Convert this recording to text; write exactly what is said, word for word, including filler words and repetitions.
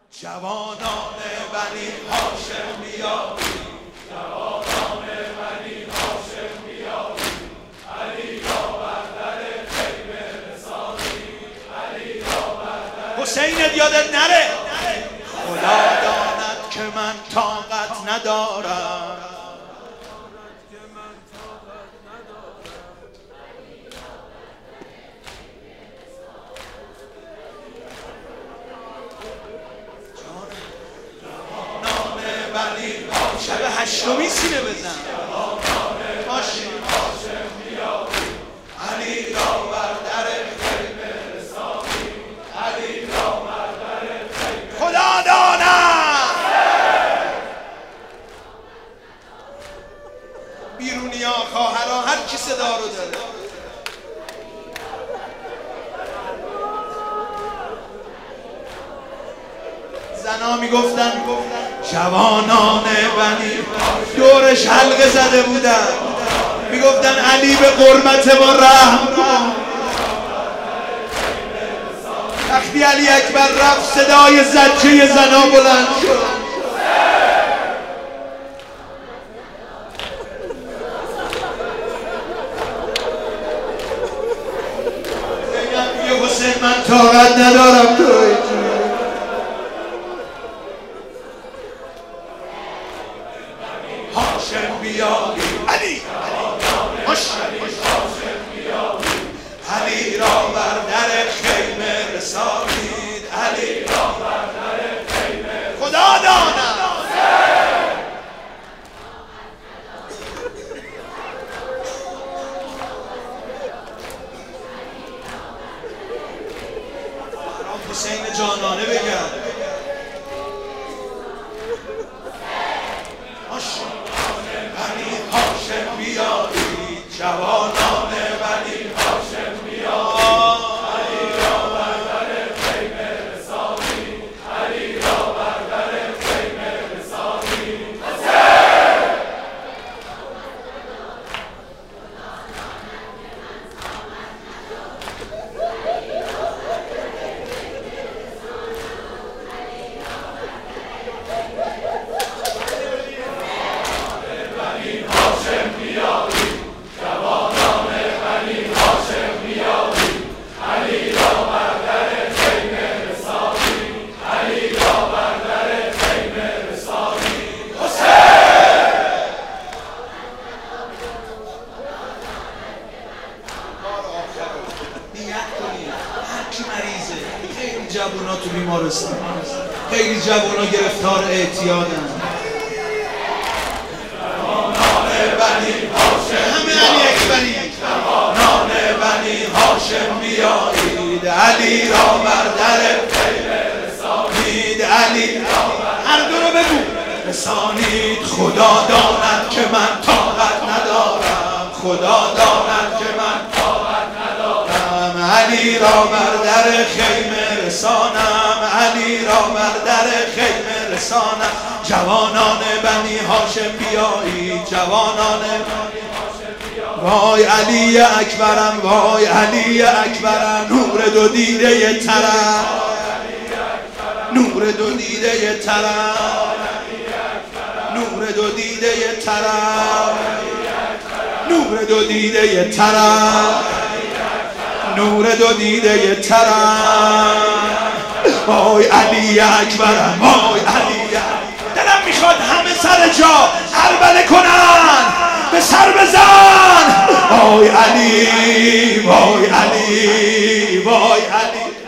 جوانان بنی هاشم بیابید، جوانان بنی هاشم بیابید، علی را بر در خیمه رسانید، علی را بر در حسینت یادت نره. خدا داند که من طاقت ندارم، شب هشتمی سینه بزن باشه. علی را بر در خیمه رسانید، علی را بر در خیمه خدا داند. بیرونی ها خواهرها هر کی صدا رو داره. زنا میگفتن جوانان بنی دورش حلقه زده بودن، میگفتن علی به قربت ما رحم کن. وقتی علی اکبر رفت صدای زجه زنا بلند شد. یه حسین من طاقت ندارم توی هاشم بیابید، علی علی را بر در خیمه رسانید، علی را بر در خیمه خدا داند. برام حسین جانانه بگم بنی هاشم بیابید، جوانان بنی هاشم بیابید، علی را بر در خیمه رسانید، علی را بر در خیمه رسانید. خیلی جوونا تو بیمارستان، خیلی جوونا گرفتار اعتیادن. جوانان بنی هاشم همه علی اکبری، جوانان بنی هاشم بیایید، علی را بر در خیمه رسانید، علی هر دو رو بگو رسانید. خدا داند که من طاقت ندارم، خدا داند که من طاقت ندارم، علی را بر در خیمه رسانم، علی را بر در خیمه رسانم. جوانان بنی هاشم بیایید، جوانان بنی هاشم بیایید، وای علی اکبرم، وای علی اکبرم، نور دو دیده ترم، نور دو دیده ترم، نور دو دیده ترم، نور دو دیده ترم، نور دو دیده ترم. وای علی اکبرم، وای علی اکبرم. دلم میخواد همه سر جا عربله کنن، به سر بزن. وای علی، وای علی، وای علی.